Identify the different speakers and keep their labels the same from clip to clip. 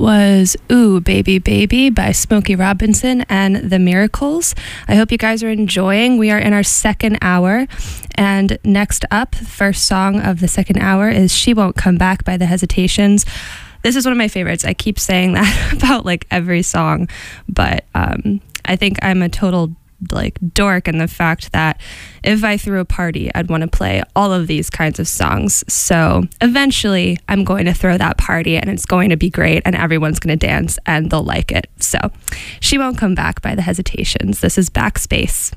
Speaker 1: was Ooh Baby Baby by Smokey Robinson and the Miracles. I hope you guys are enjoying. We are in our second hour, and next up, first song of the second hour is She Won't Come Back by the Hesitations. This is one of my favorites. I keep saying that about like every song, but I think I'm a total like dork in the fact that if I threw a party, I'd want to play all of these kinds of songs. So eventually I'm going to throw that party and it's going to be great and everyone's going to dance and they'll like it. So She Won't Come Back by the Hesitations. This is Backspace.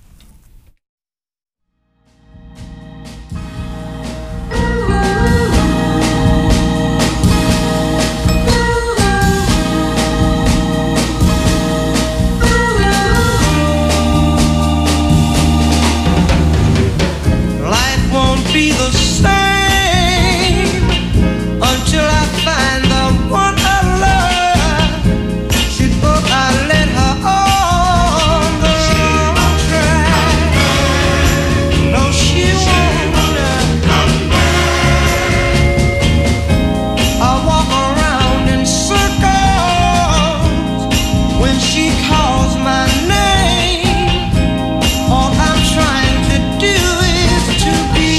Speaker 2: Be the same until I find the one I love. She thought I let her on the wrong track. No, she won't come back. I walk around in circles when she calls my name. All I'm trying to do is to be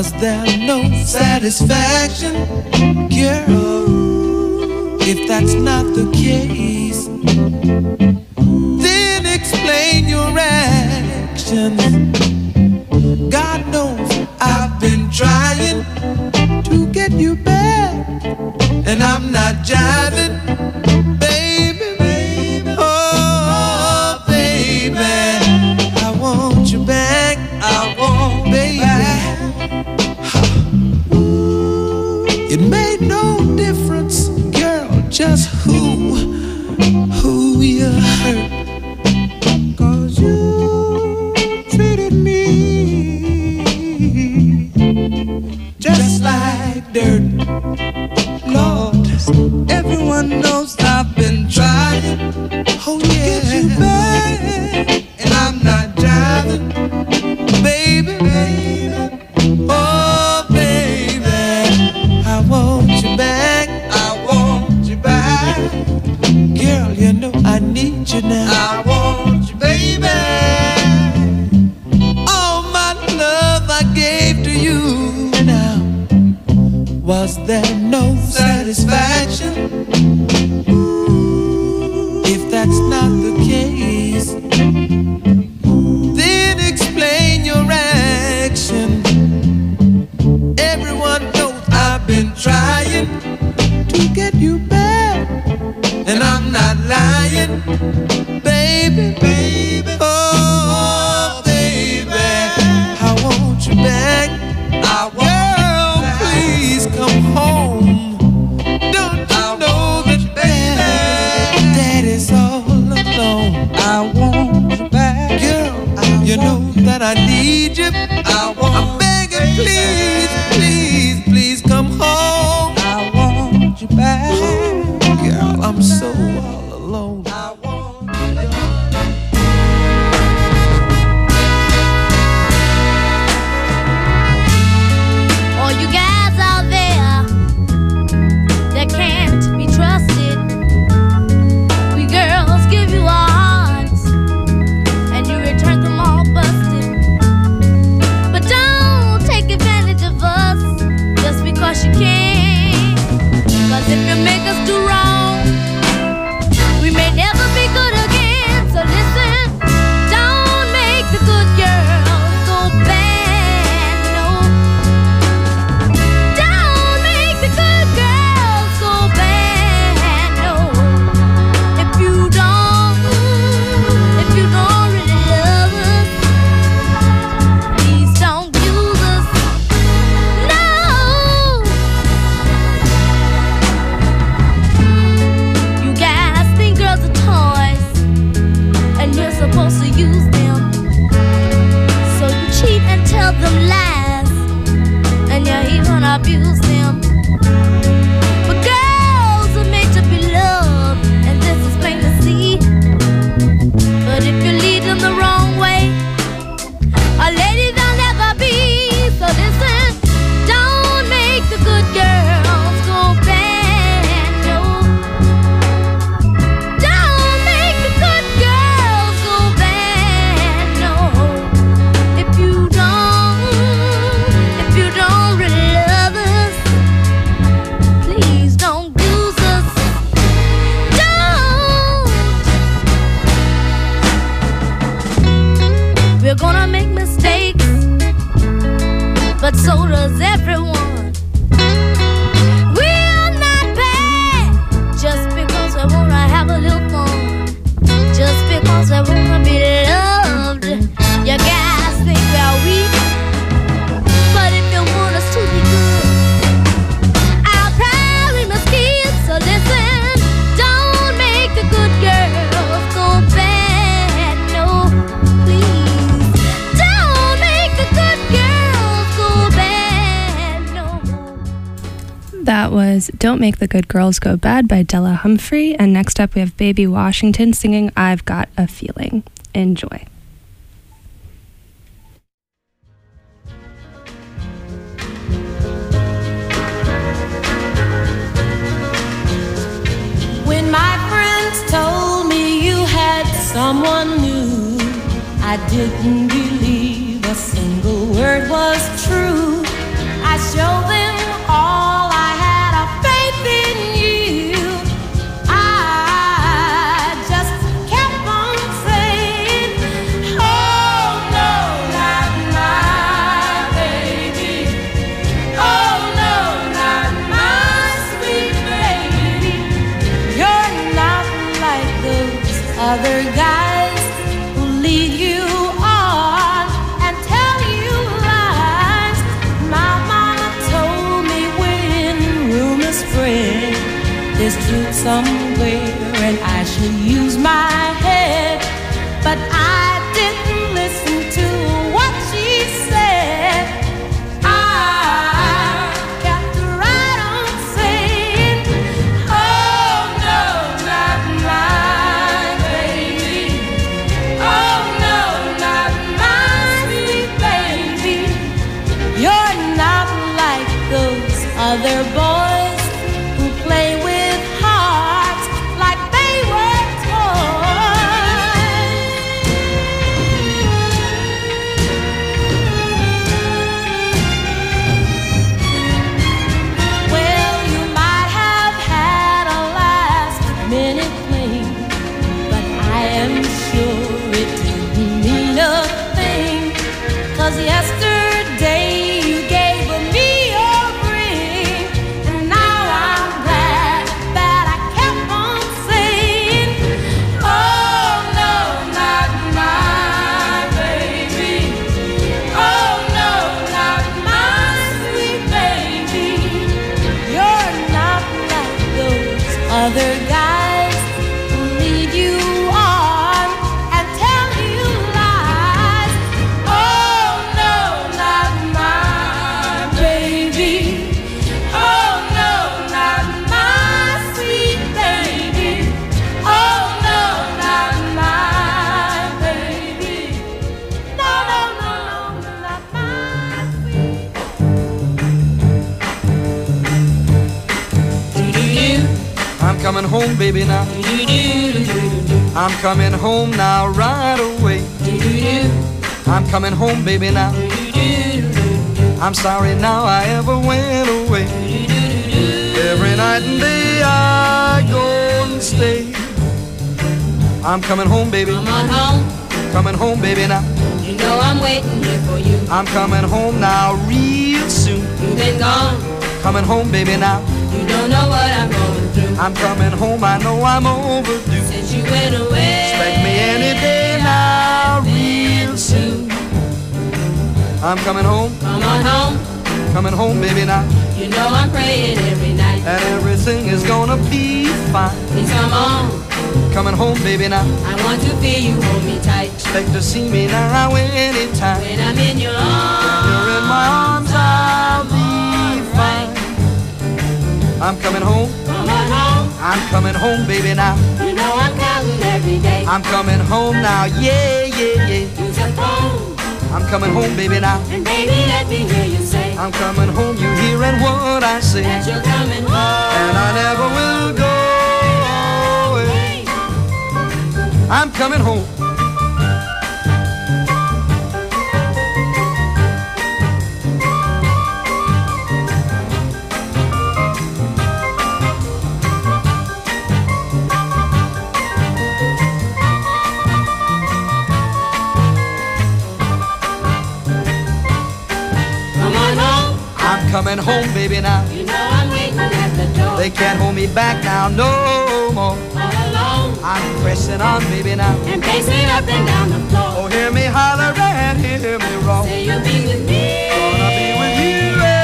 Speaker 2: Was there no satisfaction, girl? If that's not the case, then explain your actions. God knows I've been trying to get you back, and I'm not jiving, baby, baby. Oh, baby, I want you back. I want, baby. It made no difference, girl, just who you hurt. 'Cause you treated me just like dirt. Lord, everyone knows I've been trying, oh yeah, to get you back, and I'm not driving, baby, baby. Oh, baby, I want you back. I want you back. Girl, you know I need you now. I want you, baby. All my love I gave to you now. Was there no satisfaction? If that's not the case, then explain your action. Everyone knows I've been trying to get you back, and I'm not lying, baby, baby. Oh, baby, I want you back. I want, girl, please come home. Don't you know that, baby, Daddy's all alone. I want you back, girl. You know that I need you. I'm begging, please, please, please come home. I want you back, girl. I'm so all alone. I want you back.
Speaker 3: All you guys out there that can't be trusted, we girls give you our hearts and you return them all busted. But don't take advantage of us just because you can. 'Cause if you make us do wrong, we may never be good again. So listen, don't make the good girls go bad, no. Don't make the good girls go bad, no. If you don't really love us, please don't use us, no. You guys think girls are toys, and you're supposed to use them. So you cheat and tell them lies, and you even abuse them. But girls are made to be loved, and this is plain to see. But if you lead them the wrong way, a lady they'll never be. So listen, don't make the good girls go bad, no. Don't make the good girls go bad, no. If you don't really love us, please don't use us. Don't. We're gonna make mistakes, but so does everyone. We're not bad just because we wanna have a little fun, just because we wanna be loved. You guys think we're weak, but if you want us to be good, I'll probably must keep. So listen, don't make the good girls go bad, no, please. Don't make the good girls go bad, no.
Speaker 1: That was Don't Make the Good Girls Go Bad by Della Humphrey. And next up we have Baby Washington singing I've Got a Feeling. Enjoy.
Speaker 4: When my friends told me you had someone new, I didn't believe a single word was true. show them all I had of faith in you. I just kept on saying, oh no, not my baby. Oh no, not my sweet baby. You're not like those other guys who lead you on and tell you lies. My mama told me when rumors spread there's truth somewhere and I should use my head, but I didn't listen to what she said. I kept right on saying, oh no, not my baby. Oh no, not my sweet baby. You're not like those other boys who play with hearts like they were toys. Well, you might have had a last minute fling, but I am sure it didn't mean a thing. 'Cause yesterday you gave me your ring, and now I'm glad that I kept on saying, oh no, not my baby. Oh no, not my sweet baby. You're not like those other guys who lead you on and tell you lies. Oh no, not my baby. Oh no, not my sweet baby. Oh no, not my baby. No, no, no, no, not my sweet.
Speaker 2: I'm coming home, baby, now. I'm coming home now, right away. I'm coming home, baby, now. I'm sorry now I ever went away. Every night and day I go and stay. I'm coming home, baby.
Speaker 4: Come on home,
Speaker 2: Coming home, baby, now.
Speaker 4: you know I'm waiting here for you.
Speaker 2: I'm coming home now, real soon.
Speaker 4: You've been gone,
Speaker 2: Coming home, baby, now.
Speaker 4: you don't know what I'm going through.
Speaker 2: I'm coming home, I know I'm overdue.
Speaker 4: Since you went away,
Speaker 2: Expect me any day now, real soon. I'm coming home,
Speaker 4: come on home,
Speaker 2: coming home, baby, now.
Speaker 4: you know I'm praying every night.
Speaker 2: And everything is gonna be fine.
Speaker 4: Please come on,
Speaker 2: Coming home, baby, now.
Speaker 4: I want to feel you hold me tight.
Speaker 2: Expect to see me now anytime.
Speaker 4: When I'm in your
Speaker 2: You're in my
Speaker 4: arms,
Speaker 2: arms, I'll be fine. I'm coming home,
Speaker 4: come on home,
Speaker 2: I'm coming home, baby, now.
Speaker 4: you know I'm counting every day.
Speaker 2: I'm coming home now, yeah, yeah, yeah.
Speaker 4: Use your phone,
Speaker 2: I'm coming home, baby, now.
Speaker 4: and baby let me hear you say
Speaker 2: I'm coming home, you hearing what I say.
Speaker 4: that you're coming home.
Speaker 2: And I never will go away. I'm coming home.
Speaker 4: Come on home,
Speaker 2: I'm coming home, baby, now.
Speaker 4: you know I'm waiting at the door.
Speaker 2: They can't hold me back now, no more.
Speaker 4: All alone,
Speaker 2: I'm pressing on, baby, now.
Speaker 4: and pacing up and down the floor.
Speaker 2: Oh, hear me holler and hear me roar.
Speaker 4: Say you'll be with me.
Speaker 2: Gonna be with you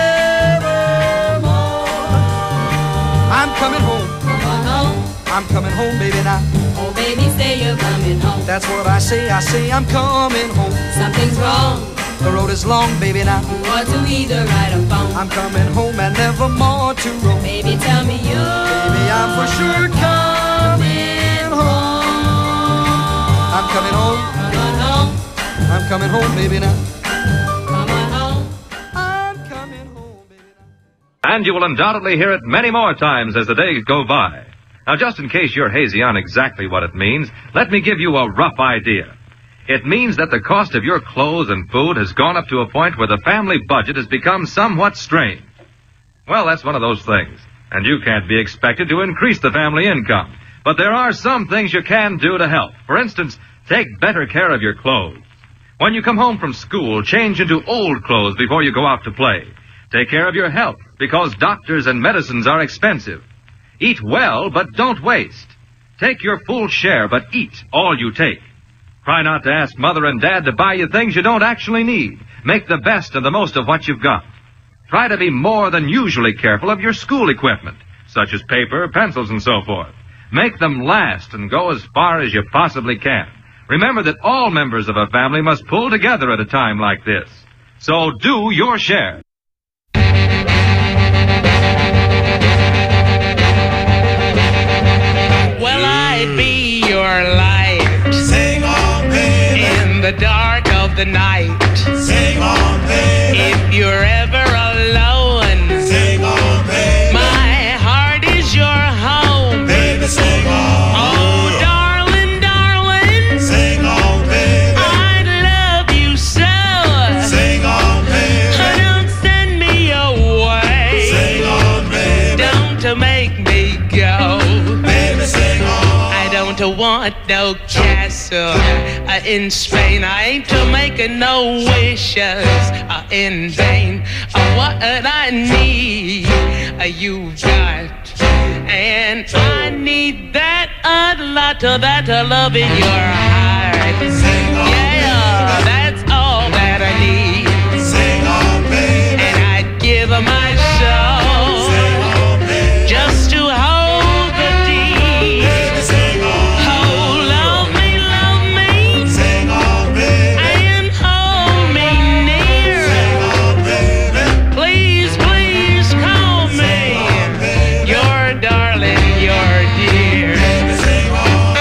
Speaker 2: evermore. I'm coming home.
Speaker 4: Come on home,
Speaker 2: I'm coming home, baby, now.
Speaker 4: oh baby say you're coming home.
Speaker 2: That's what I say I'm coming home.
Speaker 4: Something's wrong,
Speaker 2: The road is long, baby, now.
Speaker 4: you ought to either write or phone.
Speaker 2: I'm coming home and never more to roam.
Speaker 4: Baby tell me you.
Speaker 2: Baby, I'm for sure coming home. I'm coming home.
Speaker 4: Come on home,
Speaker 2: I'm coming home, baby, now.
Speaker 4: come on home.
Speaker 2: I'm coming home, baby, now.
Speaker 5: And you will undoubtedly hear it many more times as the days go by. Now, just in case you're hazy on exactly what it means, let me give you a rough idea. It means that the cost of your clothes and food has gone up to a point where the family budget has become somewhat strained. Well, that's one of those things, and you can't be expected to increase the family income. But there are some things you can do to help. For instance, take better care of your clothes. When you come home from school, change into old clothes before you go out to play. Take care of your health, because doctors and medicines are expensive. Eat well, but don't waste. Take your full share, but eat all you take. Try not to ask Mother and Dad to buy you things you don't actually need. Make the best and the most of what you've got. Try to be more than usually careful of your school equipment, such as paper, pencils, and so forth. Make them last and go as far as you possibly can. Remember that all members of a family must pull together at a time like this. So do your share.
Speaker 6: Well, I'd be your light.
Speaker 2: Sing on, baby.
Speaker 6: In the dark of the night.
Speaker 2: Sing on, baby.
Speaker 6: If you're ever alone.
Speaker 2: Sing on, baby.
Speaker 6: My heart is your home.
Speaker 2: Baby, sing on.
Speaker 6: Oh, darling, darling.
Speaker 2: Sing on, baby.
Speaker 6: I love you so.
Speaker 2: Sing on, baby.
Speaker 6: Don't send me away.
Speaker 2: Sing on, baby.
Speaker 6: Don't make me go.
Speaker 2: Baby, sing on.
Speaker 6: I don't want no castle in Spain. I ain't making no wishes in vain. What I need, you've got. And I need that a lot of that love in your heart.
Speaker 2: Sing on,
Speaker 6: Yeah, that's all that I need.
Speaker 2: Sing on, baby.
Speaker 6: And I'd give my soul
Speaker 2: Sing on, baby.
Speaker 6: just to hold the deed.
Speaker 2: Baby, sing on.
Speaker 6: Oh, love me,
Speaker 2: Sing on, baby.
Speaker 6: and hold me near.
Speaker 2: Sing on, baby.
Speaker 6: Please, please call me your darling, your dear.
Speaker 2: Baby, sing on.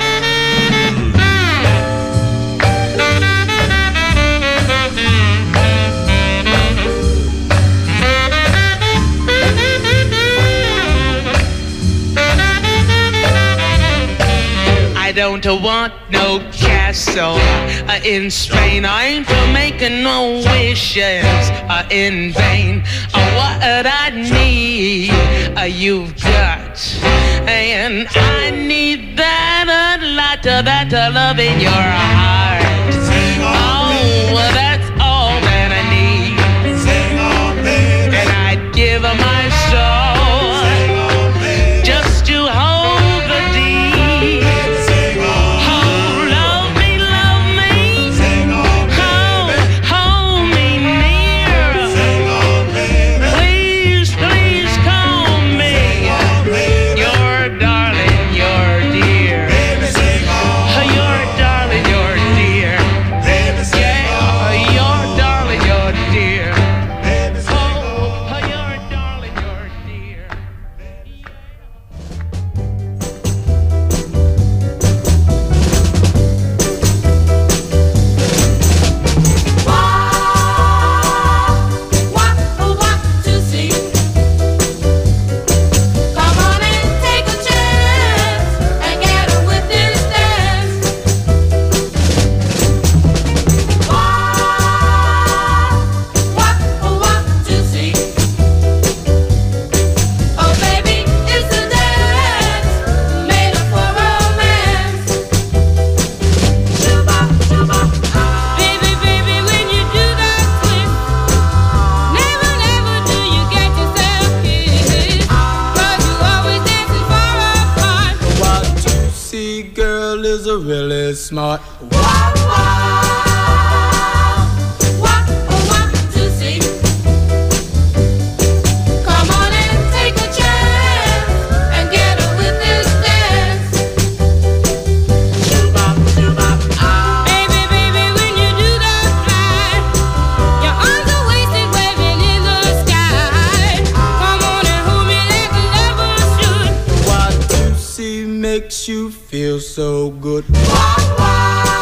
Speaker 6: I don't want no castle in Spain. I ain't making no wishes in vain. What I need, you've got. And I need that a lot of that love in your heart.
Speaker 2: Sing on,
Speaker 6: Oh, that's all that I need.
Speaker 2: Sing on, baby.
Speaker 6: And I'd give my soul
Speaker 2: Sing on, baby.
Speaker 6: just to hold the deed.
Speaker 2: Baby, sing on.
Speaker 6: Oh, love me,
Speaker 2: Sing on, baby.
Speaker 6: hold me near.
Speaker 2: Sing on, baby.
Speaker 6: Please, please call me
Speaker 2: Baby,
Speaker 6: your darling, your dear.
Speaker 2: baby, sing on.
Speaker 6: Your darling, your dear.
Speaker 2: Baby, sing on.
Speaker 6: Yeah, your darling, your dear.
Speaker 2: Baby, sing on.
Speaker 6: Oh, your darling, your dear.
Speaker 4: What to see? Come on and take a chance and get with this dance. What to see? Oh baby, it's a dance made up for romance. Shuba, shuba, baby, baby, when you do that twist. Never, never do you get yourself kissed. 'Cause you always dancing far apart.
Speaker 2: What you see, girl, is a really smart.
Speaker 4: What to see? Come on and take a chance and get with this dance. Shoo-bop, shoo-bop, baby, baby, when you do that slide, your arms are wasted, waving in the sky. Come on and hold me like a lover should.
Speaker 2: What you see makes you feel so good.
Speaker 4: What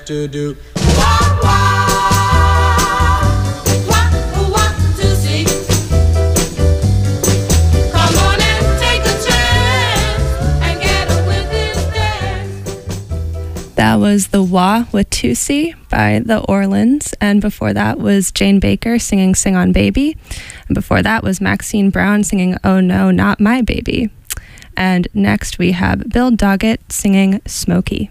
Speaker 2: to do.
Speaker 1: That was The Wah with Tusi by the Orleans. And before that was Jane Baker singing Sing On Baby. And before that was Maxine Brown singing Oh No, Not My Baby. And next we have Bill Doggett singing Smokey.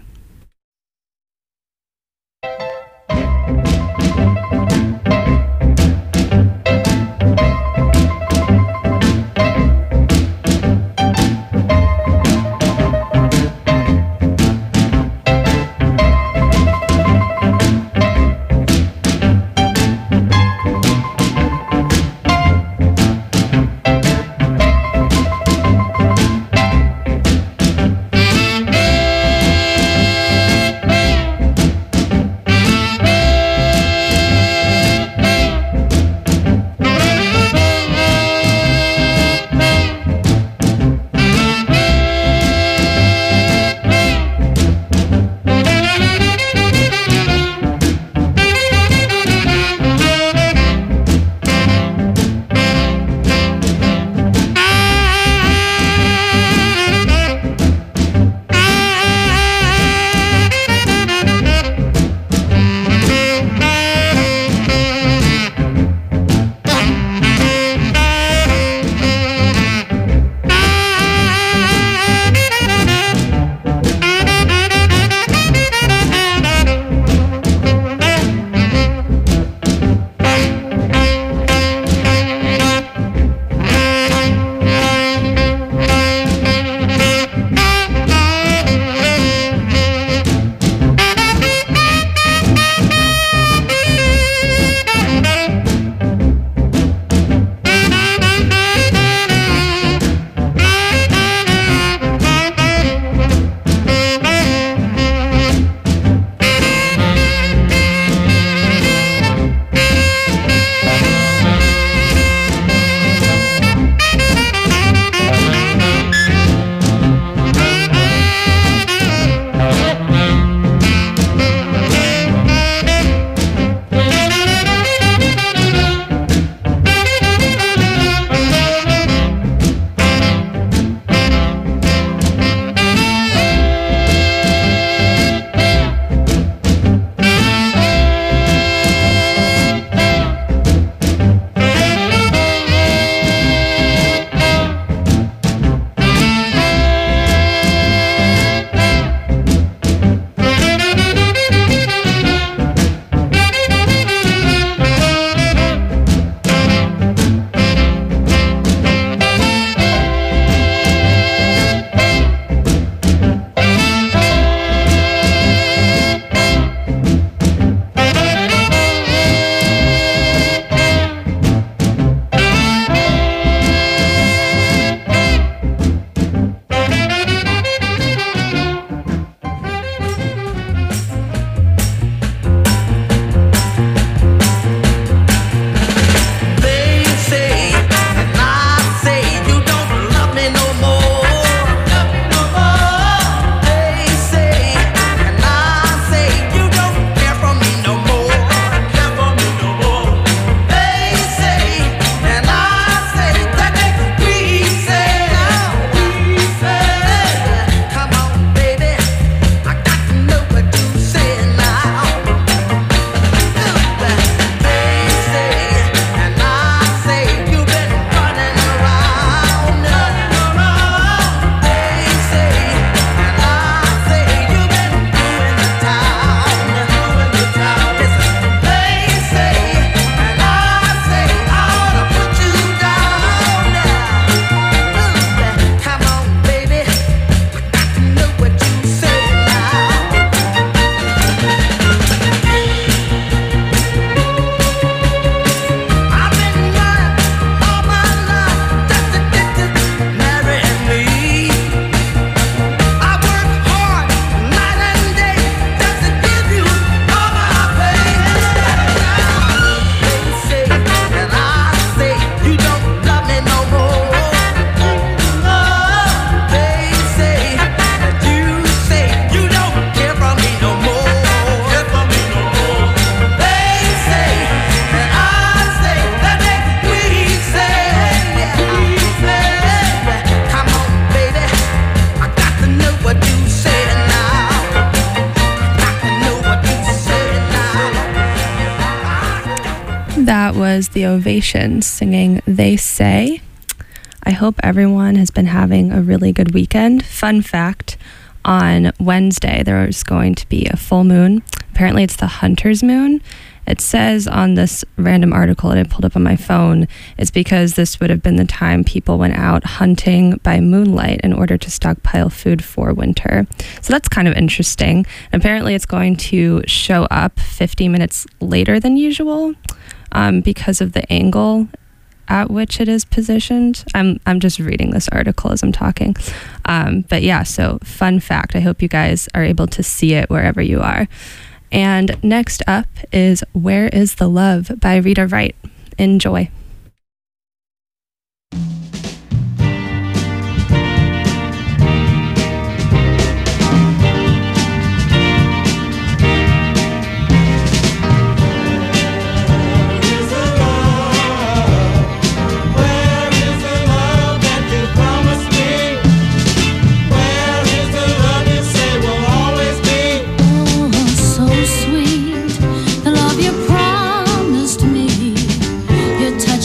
Speaker 1: was The Ovations singing They Say. I hope everyone has been having a really good weekend. Fun fact, on Wednesday there's going to be a full moon. Apparently it's the Hunter's moon. It says on this random article that I pulled up on my phone, it's because this would have been the time people went out hunting by moonlight in order to stockpile food for winter. So that's kind of interesting. Apparently it's going to show up 50 minutes later than usual because of the angle at which it is positioned. I'm just reading this article as I'm talking. But yeah, so fun fact. I hope you guys are able to see it wherever you are. And next up is Where is the Love by Rita Wright. Enjoy.
Speaker 3: So sweet, the love you promised me. You touched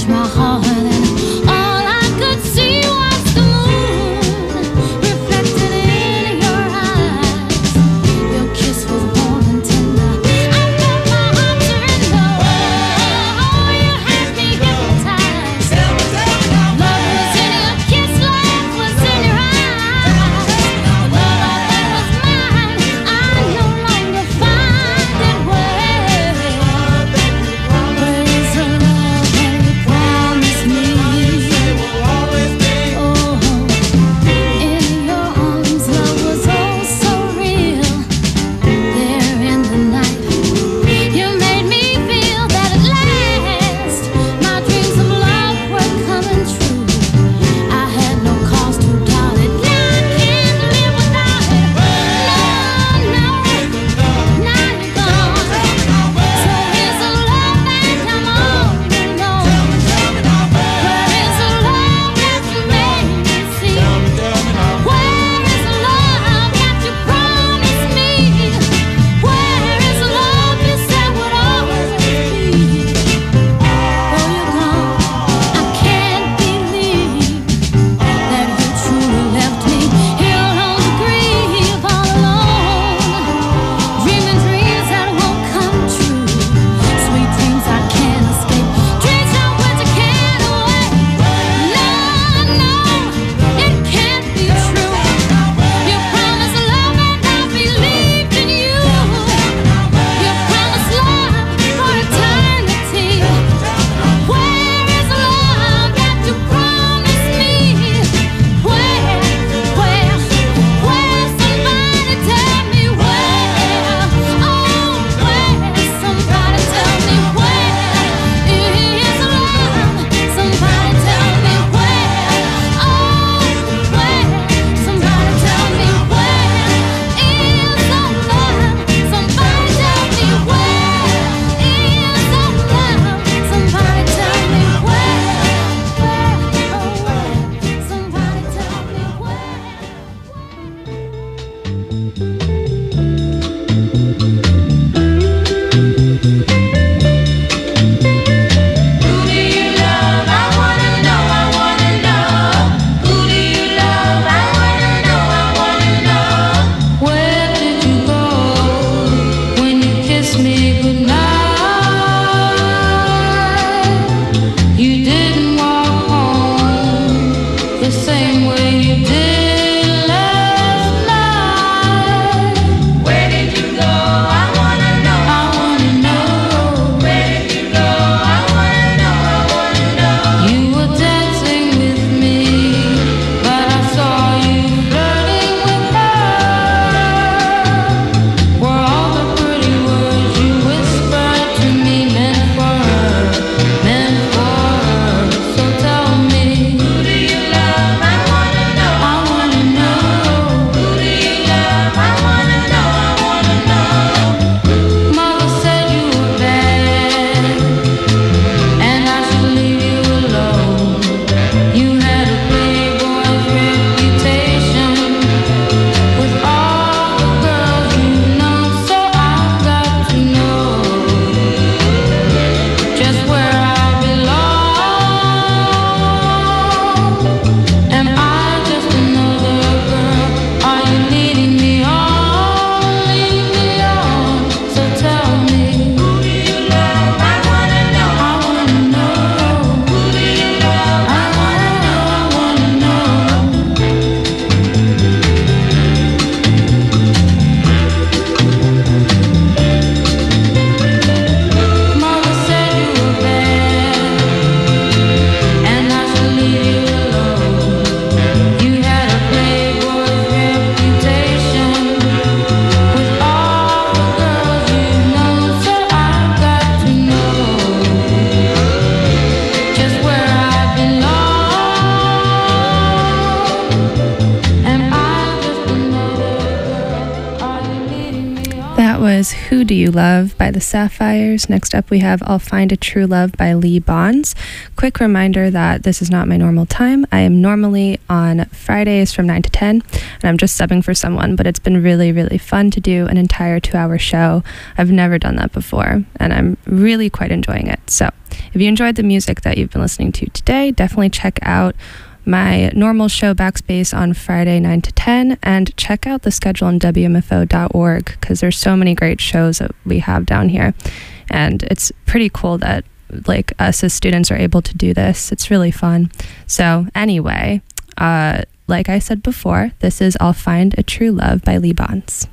Speaker 1: was Who Do You Love by the Sapphires. Next up, we have I'll Find a True Love by Lee Bonds. Quick reminder that this is not my normal time. I am normally on Fridays from 9 to 10, and I'm just subbing for someone, but it's been really, really fun to do an entire 2-hour show. I've never done that before, and I'm really quite enjoying it. So if you enjoyed the music that you've been listening to today, definitely check out my normal show Backspace on Friday 9 to 10, and check out the schedule on WMFO.org, because there's so many great shows that we have down here, and it's pretty cool that like us as students are able to do this. It's really fun. So anyway, like I said before, this is I'll Find a True Love by Lee Bonds.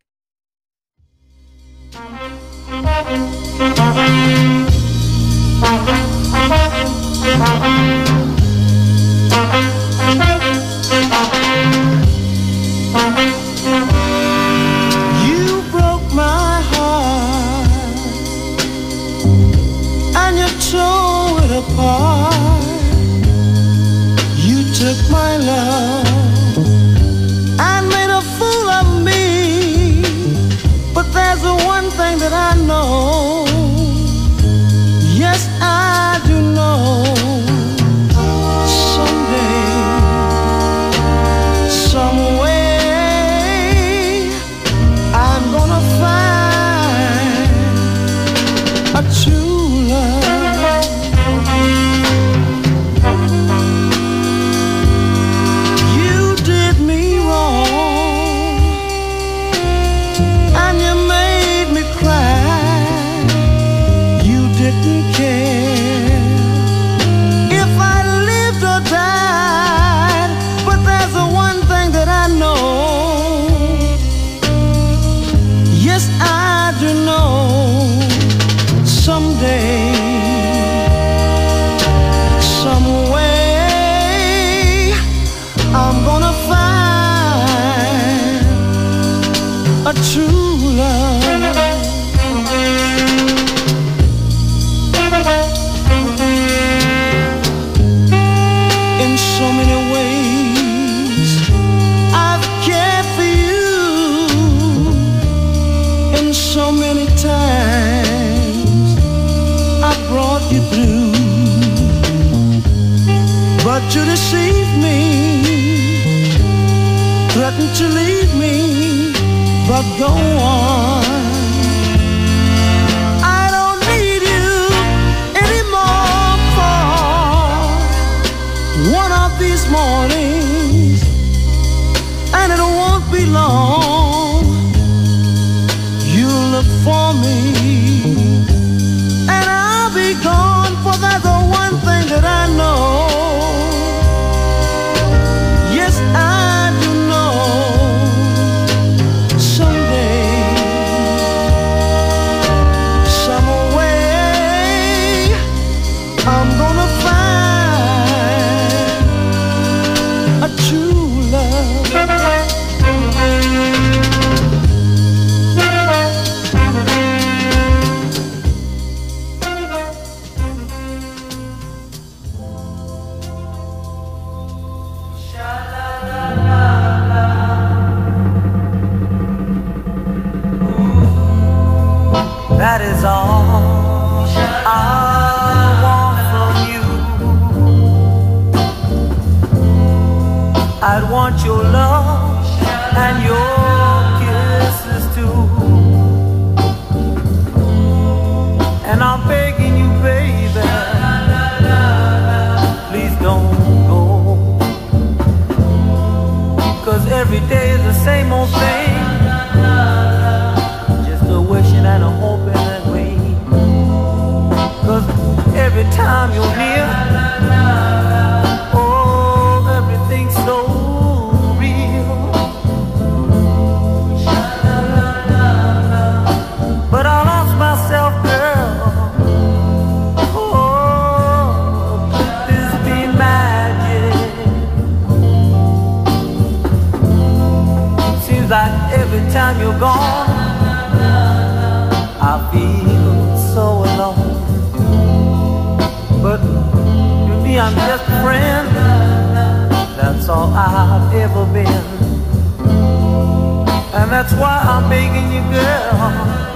Speaker 2: You broke my heart and you tore it apart. You took my love and made a fool of me. But there's the one thing that I know. Yes, I do know. Some way I'm gonna find a true love. You did me wrong and you made me cry. You didn't care if I lived or died. But there's the one thing that I know. Yes, I do know. Someday, some way, I'm gonna find a true love. In so many ways I've cared for you. In so many times I brought you through. But you deceived me, threatened to leave me. But go on, I don't need you anymore. For one of these mornings, and it won't be long, you'll look for me, and I'll be gone. For that's the one thing that I know. Yes, I do know. Someday, some way, I'm gonna find a true love.
Speaker 7: That is all I want from you. I'd want your love and your kisses too. And I'm begging you, baby, please don't go. 'Cause every day is the same old thing, just a wishing and a hoping and waiting. 'Cause every time you're near, oh, everything's so real. But I lost myself, girl. Oh, could this be magic? Seems like every time you're gone, I feel so alone. But to me, I'm just a friend. That's all I've ever been. And that's why I'm begging you, girl,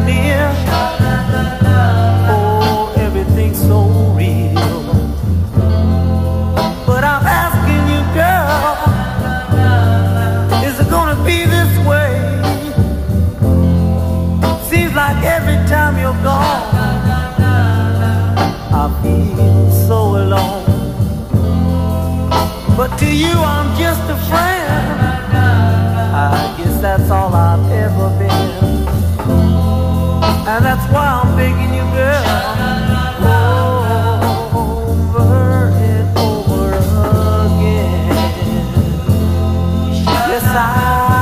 Speaker 7: near. Oh, everything's so real. But I'm asking you, girl, is it gonna be this way? Seems like every time you're gone, I feel so alone. But to you I'm just a friend. I guess that's all I've ever been. And that's why I'm begging you, girl, over and over again. Yes, I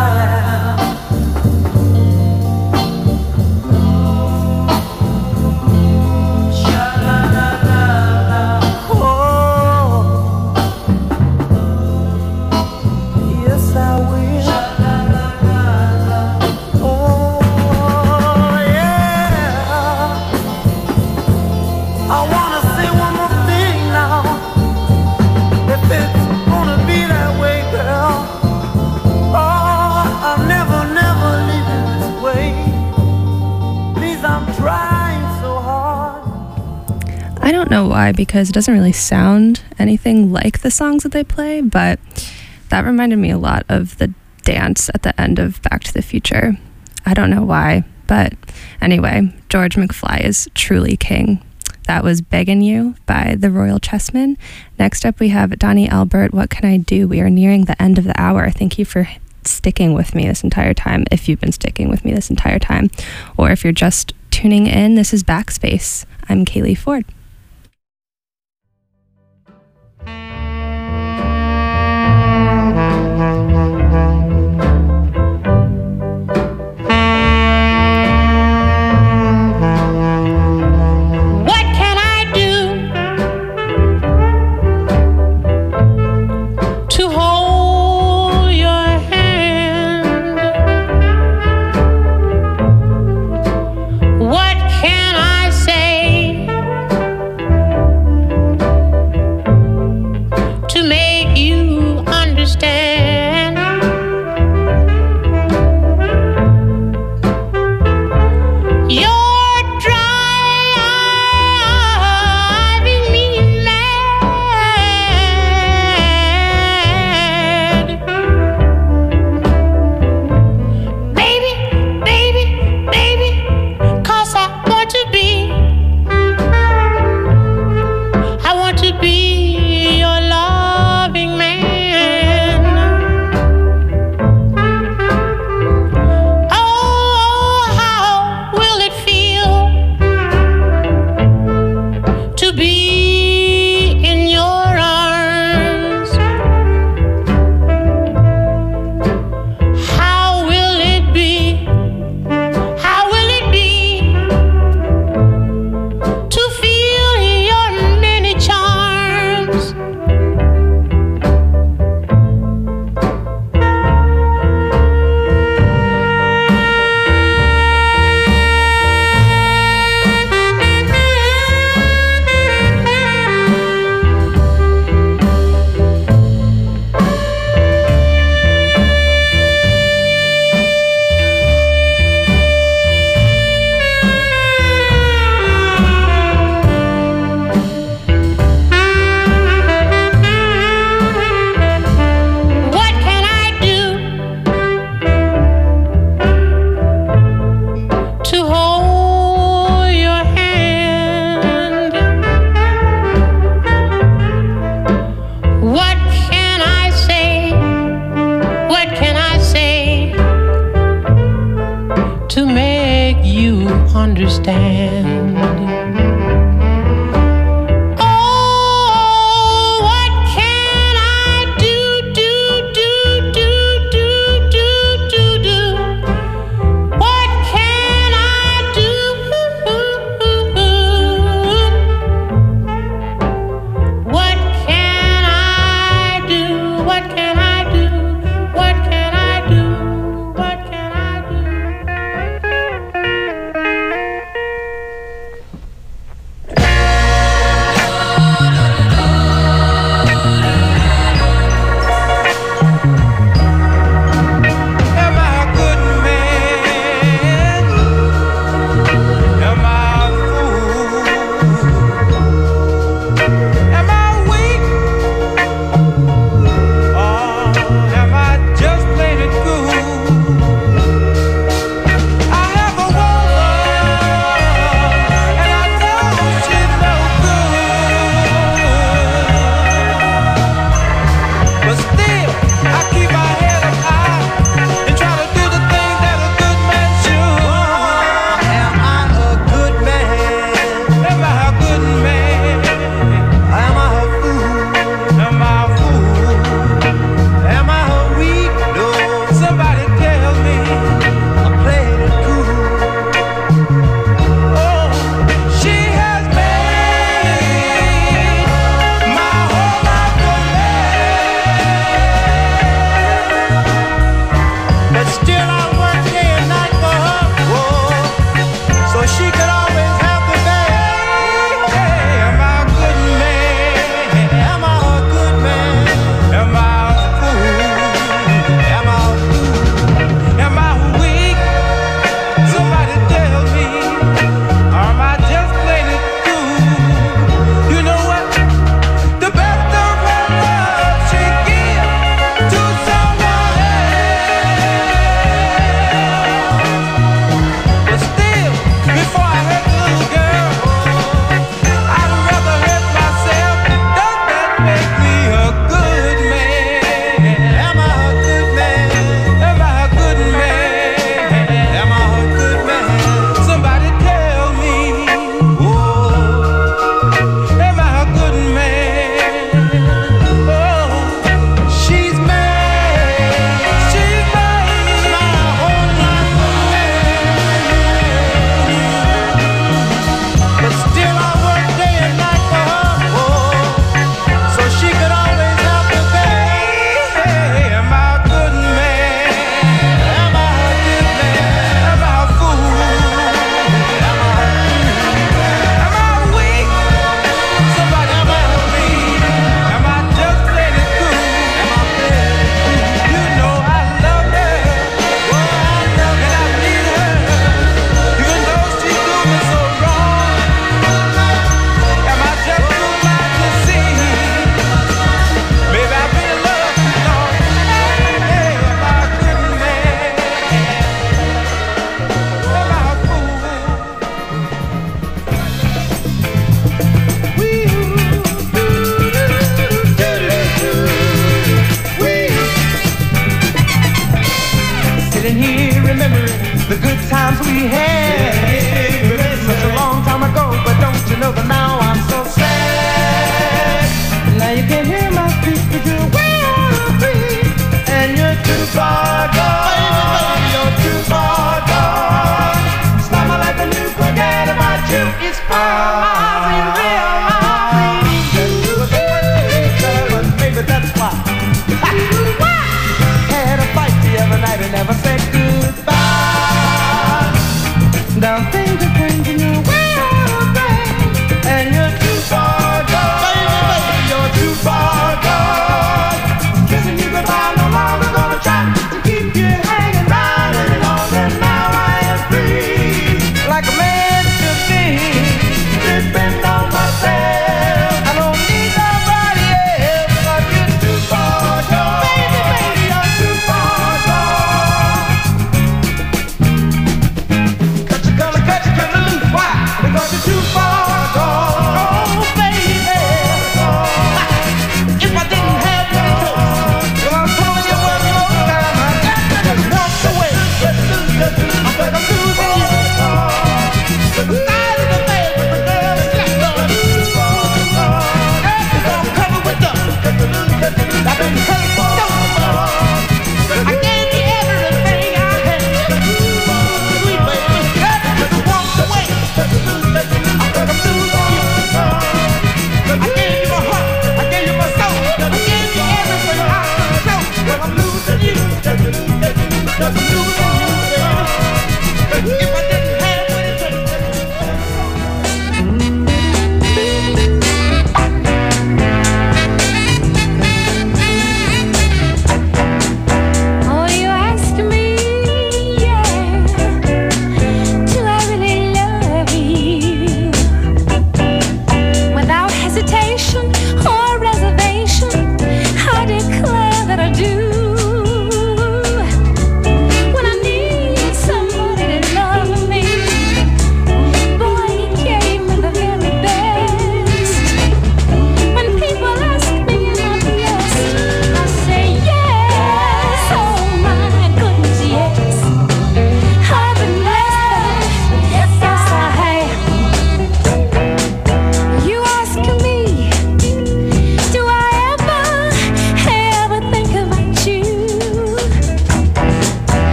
Speaker 1: I don't know why, because it doesn't really sound anything like the songs that they play, but that reminded me a lot of the dance at the end of Back to the Future. I don't know why, but anyway, George McFly is truly king. That was Beggin' You by the Royal Chessmen. Next up, we have Donnie Albert, What Can I Do? We are nearing the end of the hour. Thank you for sticking with me this entire time, if you've been sticking with me this entire time. Or if you're just tuning in, this is Backspace. I'm Kaylee Ford.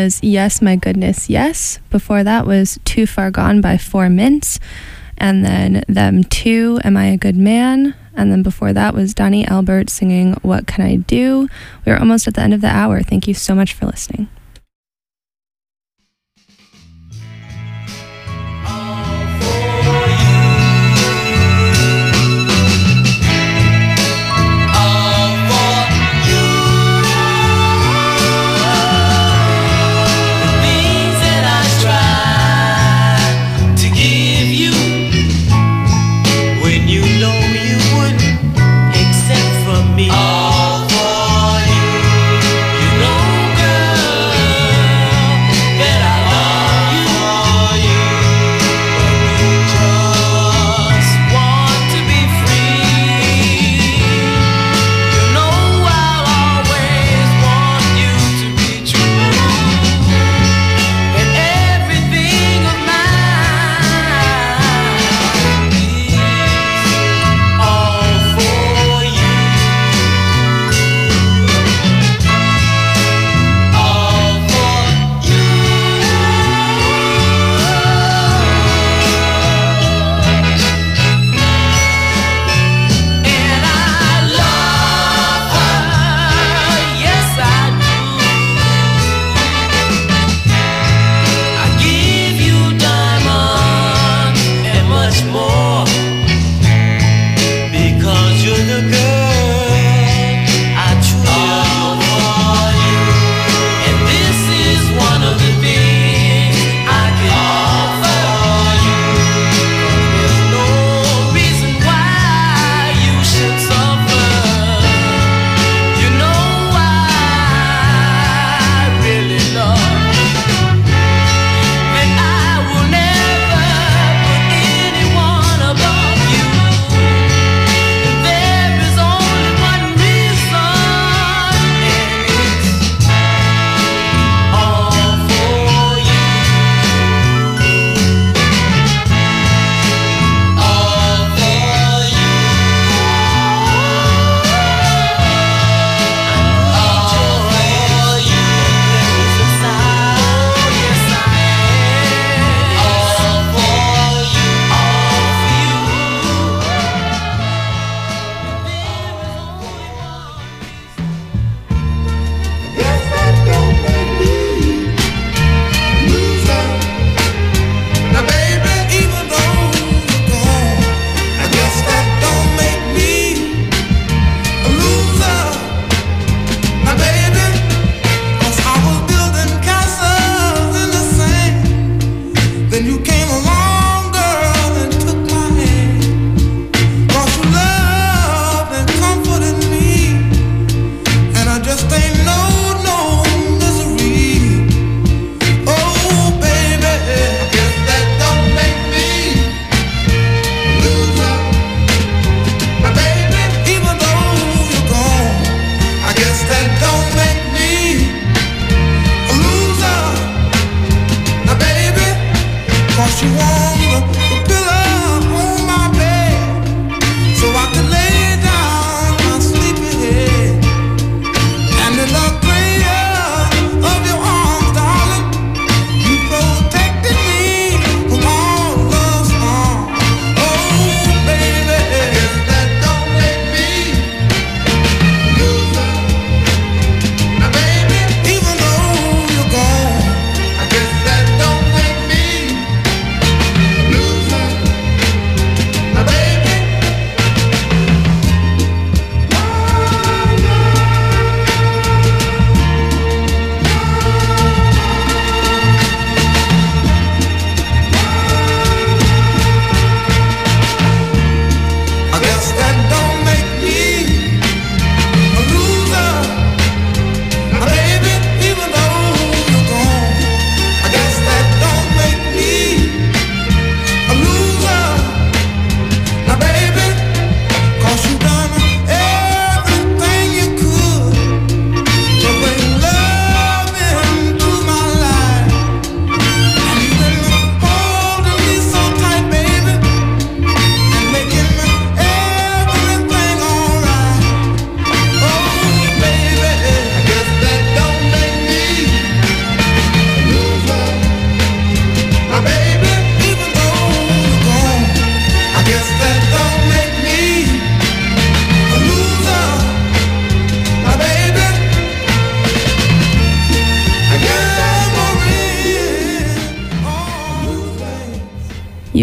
Speaker 1: was Yes, My Goodness, Yes. Before that was Too Far Gone by Four Mints. And then Them Too, Am I a Good Man? And then before that was Donnie Albert singing What Can I Do? We are almost at the end of the hour. Thank you so much for listening.
Speaker 2: All for you, you know, girl.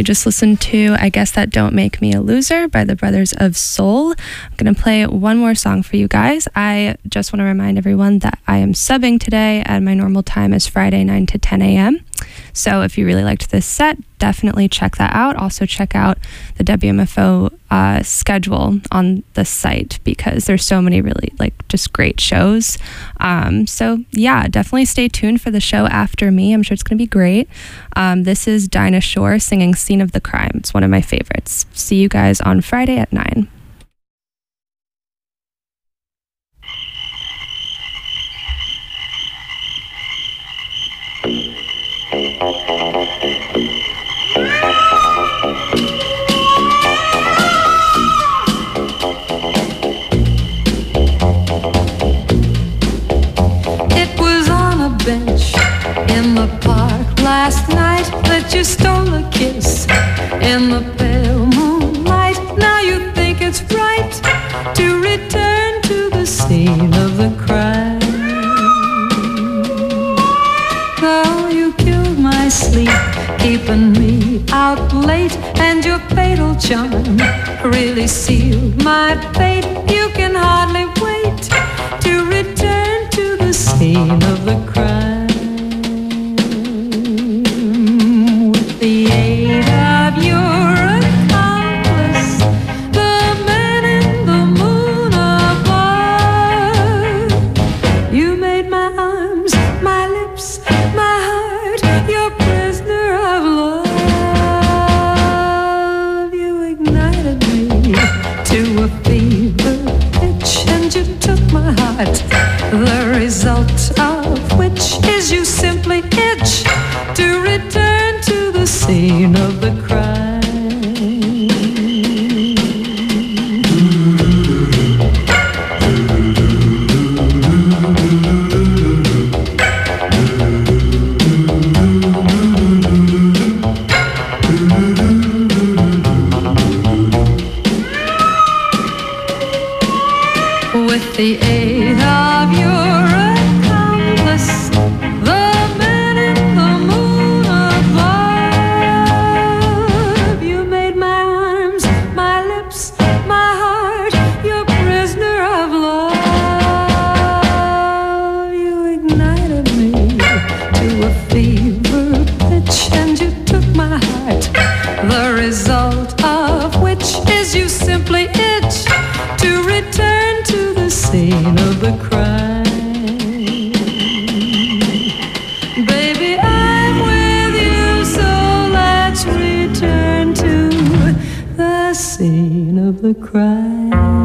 Speaker 1: You just listened to I Guess That Don't Make Me a Loser by the Brothers of Soul. I'm going to play one more song for you guys. I just want to remind everyone that I am subbing today, and my normal time is Friday 9 to 10 a.m. So if you really liked this set, definitely check that out. Also check out the WMFO schedule on the site, because there's so many really just great shows. So yeah, definitely stay tuned for the show after me. I'm sure it's going to be great. This is Dinah Shore singing Scene of the Crime. It's one of my favorites. See you guys on Friday at 9.
Speaker 8: It was on a bench in the park last night that you stole a kiss in the pale moonlight. Now you think it's right to return to the scene of the crime. Though you killed my sleep, keeping me out late, and your fatal charm really sealed my fate. You can hardly wait to return to the scene of the crime. With the aid of your accomplice, the man in the moon above, you made my arms, my lips, my heart your prisoner of love. You ignited me to a fever pitch, and you took my heart, the result of which is you simply itch to return to the scene of the crime. With the aid of your accomplice, the man in the moon above, you made my arms, my lips, my heart your prisoner of love. You ignited me to a fever pitch, and you took my heart, the result of which is you simply itch to return to the scene of the crime. Baby, I'm with you, so let's return to the scene of the crime.